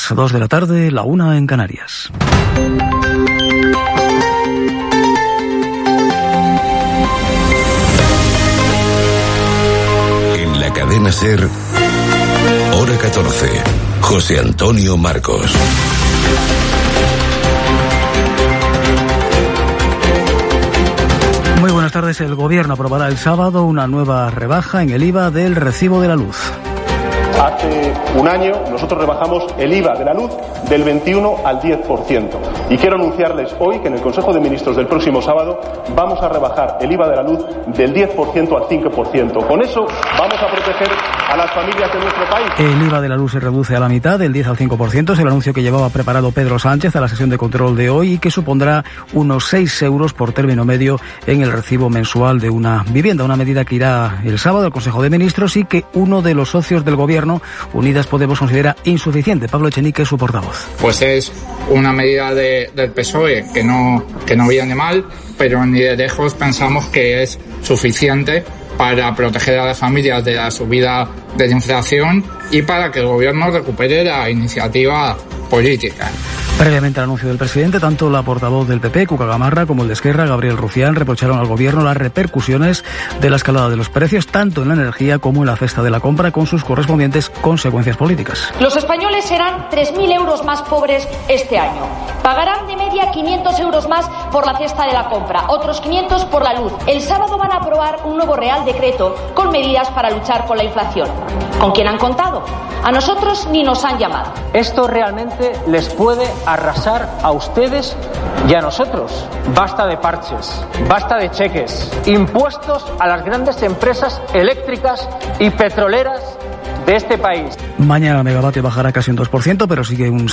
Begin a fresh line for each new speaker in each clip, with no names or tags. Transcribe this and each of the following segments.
las 2 de la tarde, la 1 en Canarias.
En la cadena SER, hora 14, José Antonio Marcos.
Muy buenas tardes. El Gobierno aprobará el sábado una nueva rebaja en el IVA del recibo de la luz.
Hace un año nosotros rebajamos el IVA de la luz del 21 al 10%. Y quiero anunciarles hoy que en el Consejo de Ministros del próximo sábado vamos a rebajar el IVA de la luz del 10% al 5%. Con eso vamos a proteger a las familias de nuestro país.
El IVA de la luz se reduce a la mitad, del 10 al 5%. Es el anuncio que llevaba preparado Pedro Sánchez a la sesión de control de hoy y que supondrá unos 6 euros por término medio en el recibo mensual de una vivienda. Una medida que irá el sábado al Consejo de Ministros y que uno de los socios del Gobierno, Unidas Podemos, considera insuficiente. Pablo Echenique, su portavoz.
Pues es una medida del PSOE que no viene mal, pero ni de lejos pensamos que es suficiente para proteger a las familias de la subida de la inflación y para que el Gobierno recupere la iniciativa política.
Previamente al anuncio del presidente, tanto la portavoz del PP, Cuca Gamarra, como el de Esquerra, Gabriel Rufián, reprocharon al Gobierno las repercusiones de la escalada de los precios, tanto en la energía como en la cesta de la compra, con sus correspondientes consecuencias políticas.
Los españoles serán 3.000 euros más pobres este año. Pagarán de media 500 euros más por la cesta de la compra, otros 500 por la luz. El sábado van a aprobar un nuevo Real Decreto con medidas para luchar con la inflación. ¿Con quién han contado? A nosotros ni nos han llamado.
Esto realmente les puede arrasar a ustedes y a nosotros. Basta de parches, basta de cheques, impuestos a las grandes empresas eléctricas y petroleras de este país.
Mañana el megavatio bajará casi un 2%, pero sigue un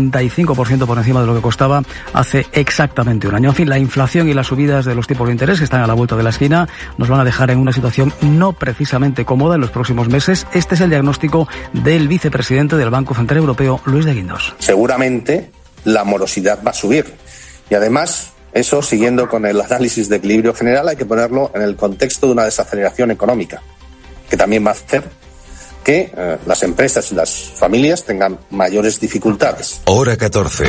75% por encima de lo que costaba hace exactamente un año. En fin, la inflación y las subidas de los tipos de interés que están a la vuelta de la esquina nos van a dejar en una situación no precisamente cómoda en los próximos meses. Este es el diagnóstico del vicepresidente del Banco Central Europeo, Luis de Guindos.
Seguramente la morosidad va a subir y además eso, siguiendo con el análisis de equilibrio general, hay que ponerlo en el contexto de una desaceleración económica que también va a hacer que las empresas y las familias tengan mayores dificultades.
Hora 14.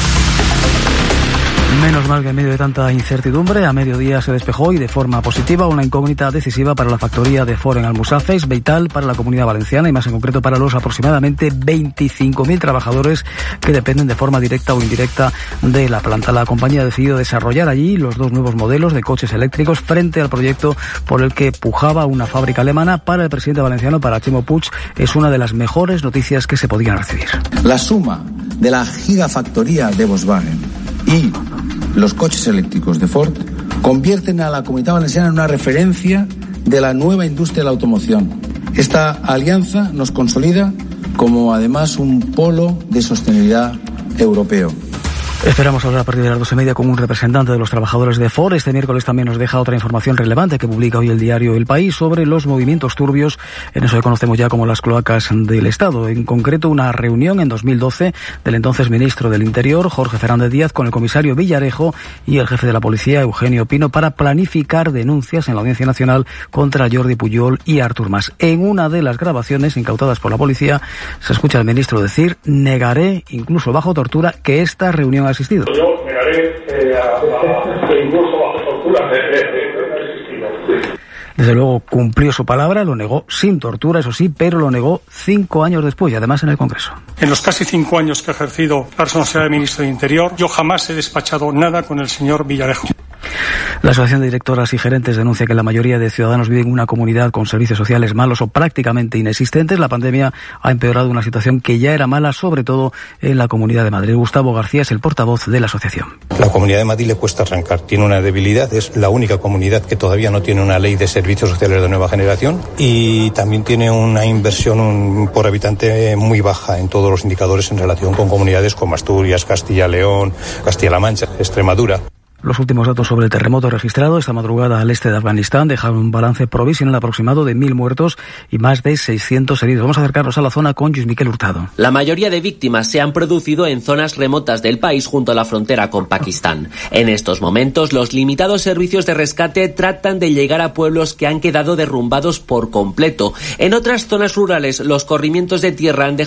Menos mal que en medio de tanta incertidumbre, a mediodía se despejó y de forma positiva una incógnita decisiva para la factoría de Ford en Almusafes, vital para la Comunidad Valenciana y más en concreto para los aproximadamente 25.000 trabajadores que dependen de forma directa o indirecta de la planta. La compañía ha decidido desarrollar allí los 2 nuevos modelos de coches eléctricos frente al proyecto por el que pujaba una fábrica alemana. Para el presidente valenciano, para Chimo Puig, es una de las mejores noticias que se podían recibir.
La suma de la gigafactoría de Volkswagen y los coches eléctricos de Ford convierten a la Comunidad Valenciana en una referencia de la nueva industria de la automoción. Esta alianza nos consolida como además un polo de sostenibilidad europeo.
Esperamos hablar a partir de las 12:30 con un representante de los trabajadores de Ford. Este miércoles también nos deja otra información relevante que publica hoy el diario El País sobre los movimientos turbios en eso que conocemos ya como las cloacas del Estado. En concreto, una reunión en 2012 del entonces ministro del Interior, Jorge Fernández Díaz, con el comisario Villarejo y el jefe de la policía, Eugenio Pino, para planificar denuncias en la Audiencia Nacional contra Jordi Pujol y Artur Mas. En una de las grabaciones incautadas por la policía se escucha al ministro decir: negaré, incluso bajo tortura, que esta reunión ha existido.
Yo negaré incluso bajo tortura no ha existido.
Desde luego cumplió su palabra, lo negó sin tortura, eso sí, pero lo negó 5 años después y además en el Congreso.
En los casi 5 años que he ejercido la responsabilidad de ministro de Interior, yo jamás he despachado nada con el señor Villarejo.
La Asociación de Directoras y Gerentes denuncia que la mayoría de ciudadanos viven en una comunidad con servicios sociales malos o prácticamente inexistentes. La pandemia ha empeorado una situación que ya era mala, sobre todo en la Comunidad de Madrid. Gustavo García es el portavoz de la asociación.
La Comunidad de Madrid le cuesta arrancar. Tiene una debilidad, es la única comunidad que todavía no tiene una ley de servicios sociales de nueva generación y también tiene una inversión por habitante muy baja en todos los indicadores en relación con comunidades como Asturias, Castilla-León, Castilla-La Mancha, Extremadura.
Los últimos datos sobre el terremoto registrado esta madrugada al este de Afganistán dejaron un balance provisional aproximado de 1.000 muertos y más de 600 heridos. Vamos a acercarnos a la zona con Luis Miquel Hurtado.
La mayoría de víctimas se han producido en zonas remotas del país junto a la frontera con Pakistán. En estos momentos, los limitados servicios de rescate tratan de llegar a pueblos que han quedado derrumbados por completo. En otras zonas rurales, los corrimientos de tierra han dejado